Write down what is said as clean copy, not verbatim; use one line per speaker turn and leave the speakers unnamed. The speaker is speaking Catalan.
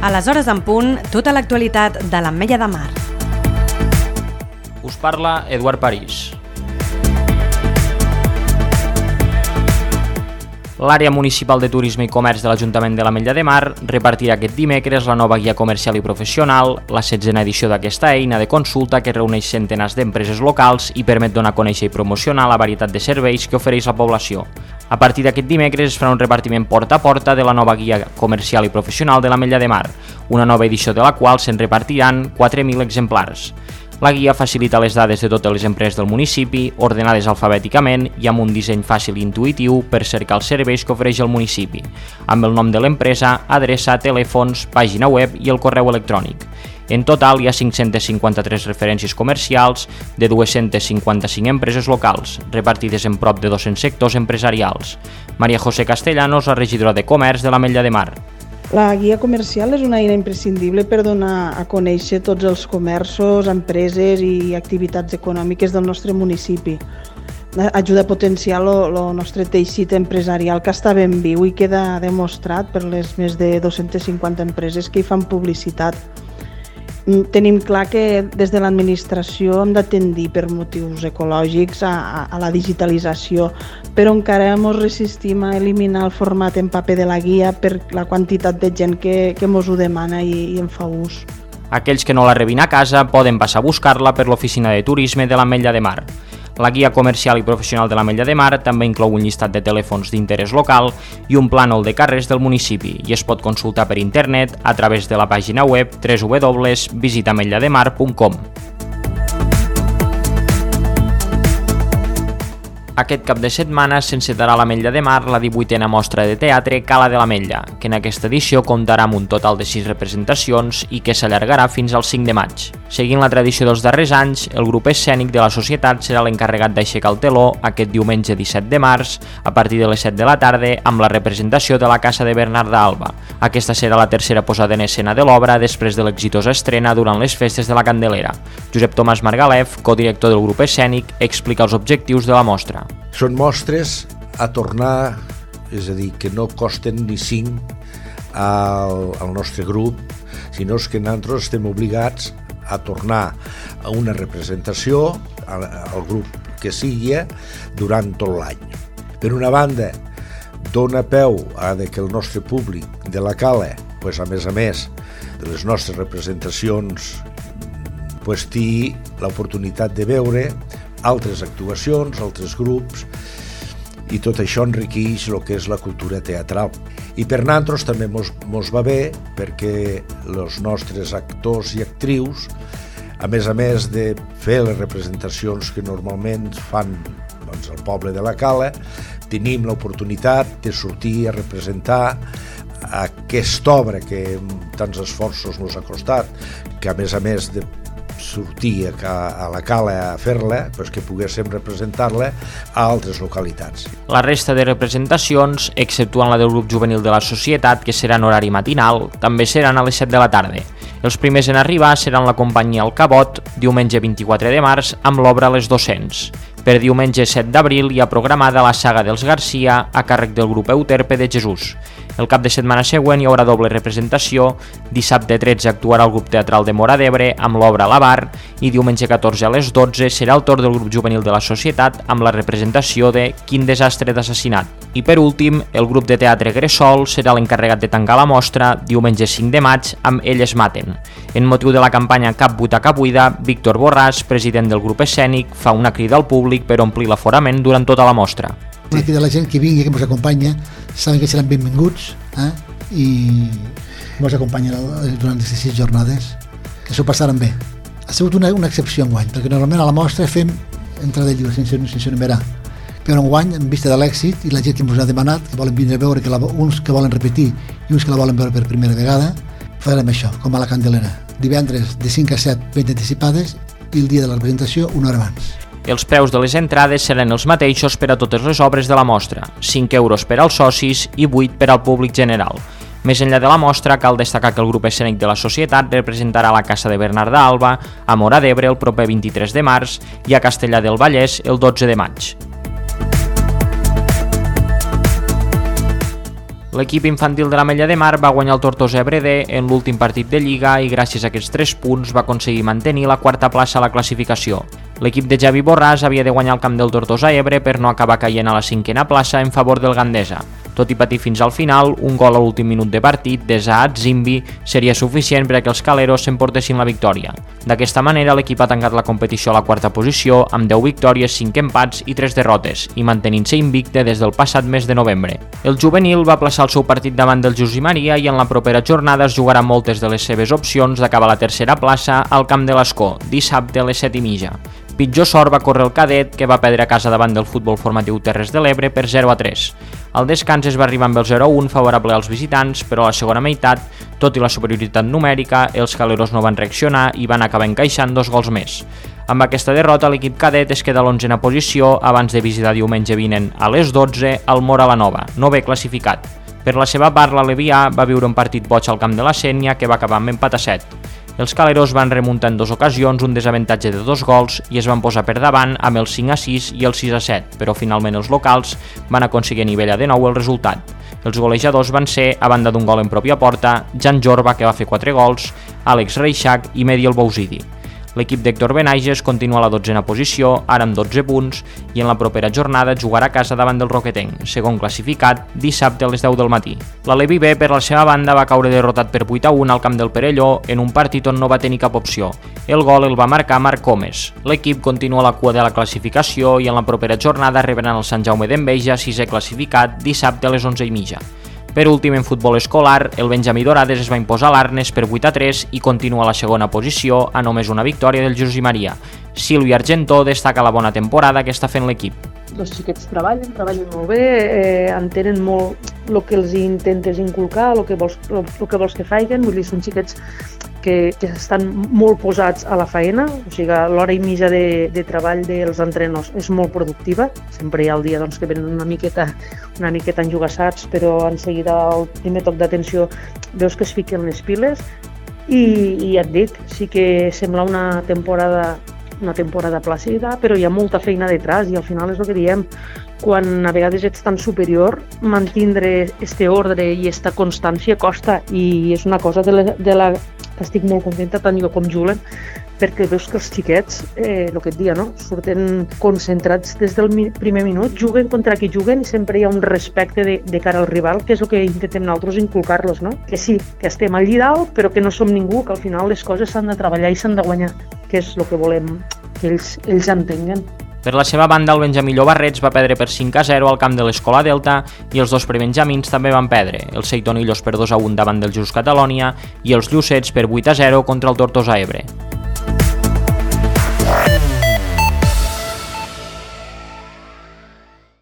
A les hores en punt, tota l'actualitat de l'Ametlla de Mar.
Us parla Eduard París. L'àrea municipal de turisme i comerç de l'Ajuntament de l'Ametlla de Mar repartirà aquest dimecres la nova guia comercial i professional, la 16a edició d'aquesta eina de consulta que reuneix centenars d'empreses locals i permet donar a conèixer i promocionar la varietat de serveis que ofereix la població. A partir d'aquest dimecres es farà un repartiment porta a porta de la nova guia comercial i professional de l'Ametlla de Mar, una nova edició de la qual se'n repartiran 4.000 exemplars. La guia facilita les dades de totes les empreses del municipi, ordenades alfabèticament i amb un disseny fàcil i intuïtiu per cercar els serveis que ofereix el municipi, amb el nom de l'empresa, adreça, telèfons, pàgina web i el correu electrònic. En total hi ha 553 referències comercials de 255 empreses locals, repartides en prop de 200 sectors empresarials. Maria José Castellanos, la regidora de Comerç de l'Ametlla de Mar.
La guia comercial és una eina imprescindible per donar a conèixer tots els comerços, empreses i activitats econòmiques del nostre municipi. Ajuda a potenciar el nostre teixit empresarial que està ben viu i queda demostrat per les més de 250 empreses que hi fan publicitat. Tenim clar que des de l'administració hem de tendir per motius ecològics a la digitalització, però encara ens resistim a eliminar el format en paper de la guia per la quantitat de gent que ens ho demana i en fa ús.
Aquells que no la rebin a casa poden passar a buscar-la per l'oficina de turisme de l'Ametlla de Mar. La guia comercial i professional de l'Ametlla de Mar també inclou un llistat de telèfons d'interès local i un plànol de carrers del municipi i es pot consultar per internet a través de la pàgina web www.visitametllademar.com. Aquest cap de setmana s'encetarà a l'Ametlla de Mar la 18a mostra de teatre Cala de l'Ametlla, que en aquesta edició comptarà amb un total de 6 representacions i que s'allargarà fins al 5 de maig. Seguint la tradició dels darrers anys, el grup escènic de la societat serà l'encarregat d'aixecar el teló aquest diumenge 17 de març a partir de les 7 de la tarda amb la representació de la Casa de Bernarda Alba. Aquesta serà la tercera posada en escena de l'obra després de l'exitosa estrena durant les festes de la Candelera. Josep Tomàs Margalef, codirector del grup escènic, explica els objectius de la mostra.
Són mostres a tornar, és a dir, que no costen ni 5 al nostre grup, sinó que nosaltres estem obligats a tornar a una representació al grup que sigui durant tot l'any. Per una banda, dona peu a que el nostre públic de la Cala, a més de les nostres representacions, tingui l'oportunitat de veure altres actuacions, altres grups, i tot això enriqueix el que és la cultura teatral. I per nosaltres també mos va bé perquè els nostres actors i actrius, a més de fer les representacions que normalment fan al poble de la Cala, tenim l'oportunitat de sortir a representar aquesta obra que amb tants esforços ens ha costat, que a més de sortir a la Cala a fer-la, que poguéssim representar-la a altres localitats.
La resta de representacions, exceptuant la del grup juvenil de la societat, que serà en horari matinal, també seran a les 7 de la tarda. Els primers en arribar seran la companyia El Cabot, diumenge 24 de març, amb l'obra Les 200. Per diumenge 7 d'abril hi ha programada la saga dels Garcia a càrrec del grup Euterpe de Jesús. El cap de setmana següent hi haurà doble representació, dissabte 13 actuarà el grup teatral de Móra d'Ebre amb l'obra La Bar i diumenge 14 a les 12 serà el torn del grup juvenil de la societat amb la representació de Quin desastre d'assassinat. I per últim, el grup de teatre Gressol serà l'encarregat de tancar la mostra diumenge 5 de maig amb Elles maten. En motiu de la campanya Cap butaca buida, Víctor Borràs, president del grup escènic, fa una crida al públic per omplir l'aforament durant tota la mostra.
Una crida a la gent que vingui, que ens acompanya, saben que seran benvinguts i ens acompanyen durant aquestes 6 jornades, que s'ho passaran bé. Ha sigut una excepció enguany, perquè normalment a la mostra fem entrada lliure sense numerar, però enguany, en vista de l'èxit i la gent que ens ha demanat, que volen vindre a veure, uns que volen repetir i uns que la volen veure per primera vegada, farem això, com a la Candelera. Divendres de 5 a 7 ben anticipades i el dia de la representació una hora abans.
Els preus de les entrades seran els mateixos per a totes les obres de la mostra, 5 euros per als socis i 8 per al públic general. Més enllà de la mostra, cal destacar que el grup escènic de la societat representarà la Casa de Bernarda Alba a Móra d'Ebre el proper 23 de març i a Castellar del Vallès el 12 de maig. L'equip infantil de l'Ametlla de Mar va guanyar el Tortosa Ebre D en l'últim partit de Lliga i gràcies a aquests 3 punts va aconseguir mantenir la quarta plaça a la classificació. L'equip de Javi Borràs havia de guanyar el camp del Tortosa Ebre per no acabar caient a la 5a plaça en favor del Gandesa. Tot i patir fins al final, un gol a l'últim minut de partit de Zaad Zimbi seria suficient perquè els caleros s'emportessin la victòria. D'aquesta manera, l'equip ha tancat la competició a la quarta posició amb 10 victòries, 5 empats i 3 derrotes, i mantenint-se invicte des del passat mes de novembre. El juvenil va plaçar el seu partit davant del José Maria i en la propera jornada es jugarà moltes de les seves opcions d'acabar a la tercera plaça al camp de l'Escó, dissabte a les 7:30. Pitjor sort va córrer el cadet, que va perdre a casa davant del Futbol Formatiu Terres de l'Ebre per 0-3. Al descans es va arribar amb el 0-1 favorable als visitants, però a la segona meitat, tot i la superioritat numèrica, els caleros no van reaccionar i van acabar encaixant 2 gols més. Amb aquesta derrota, l'equip cadet es queda a l'11a posició abans de visitar diumenge vinent a les 12 al Mora la Nova, 9è classificat. Per la seva part, l'Alevià va viure un partit boig al camp de la Sénia que va acabar amb empat a 7. Els caleros van remuntar en 2 ocasions un desavantatge de 2 gols i es van posar per davant amb el 5-6 i el 6-7, però finalment els locals van aconseguir anivellar de nou el resultat. Els golejadors van ser, a banda d'un gol en pròpia porta, Jan Jorba, que va fer 4 gols, Àlex Reixac i Medi el Bouzidi. L'equip d'Héctor Benaiges continua a la 12a posició, ara amb 12 punts, i en la propera jornada jugarà a casa davant del Roquetenc, segon classificat, dissabte a les 10 del matí. L'Alevi B, per la seva banda, va caure derrotat per 8-1 al camp del Perelló en un partit on no va tenir cap opció. El gol el va marcar Marc Comes. L'equip continua a la cua de la classificació i en la propera jornada rebran el Sant Jaume d'Enveja, 6è classificat, dissabte a les 11:30. Per últim, en futbol escolar, el Benjamí Dorades es va imposar a l'Arnes per 8-3 i continua a la segona posició a només una victòria del José Maria. Sílvia Argentó destaca la bona temporada que està fent l'equip.
Els xiquets treballen molt bé, entenen molt el que els intentes inculcar, el que vols que faiguen, vull dir, són xiquets que estan molt posats a la feina, o sigui, l'hora i mitja de treball dels entrenadors és molt productiva, sempre hi ha el dia doncs, que venen una miqueta enjugassats, però en seguida el primer toc d'atenció veus que es fiquen les piles i ja et dic, sí que sembla una temporada plàcida, però hi ha molta feina detrás i al final és el que diem, quan a vegades ets tan superior, mantindre este ordre i esta constància costa i és una cosa de la que estic molt contenta, tant jo com Julen, perquè veus que els xiquets, el que et dia, no? Surten concentrats des del primer minut, juguen contra qui juguen i sempre hi ha un respecte de cara al rival, que és el que intentem nosaltres inculcar-los, no? Que sí, que estem allí dalt, però que no som ningú, que al final les coses s'han de treballar i s'han de guanyar, que és el que volem que ells entenguen.
Per la seva banda, el Benjamí Llobarrets va perdre per 5-0 al camp de l'Escola Delta i els 2 prebenjamins també van perdre, els Seitonillos per 2-1 davant del Just Catalònia i els Llucets per 8-0 contra el Tortosa Ebre.